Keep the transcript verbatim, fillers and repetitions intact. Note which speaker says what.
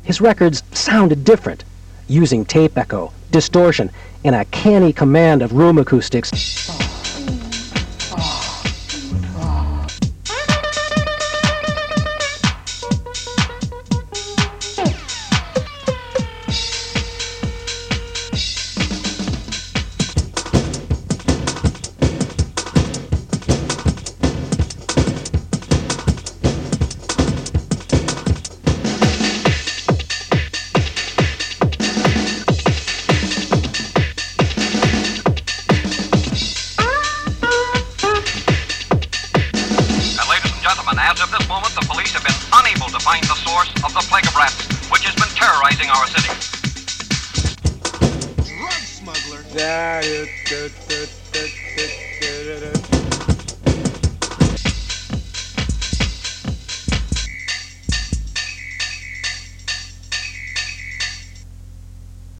Speaker 1: His records sounded different, using tape echo, distortion, and a canny command of room acoustics.
Speaker 2: As of this moment, the police have been unable to find the source of the plague of rats, which has been terrorizing our city.
Speaker 3: Drug smuggler. Yeah, it, it,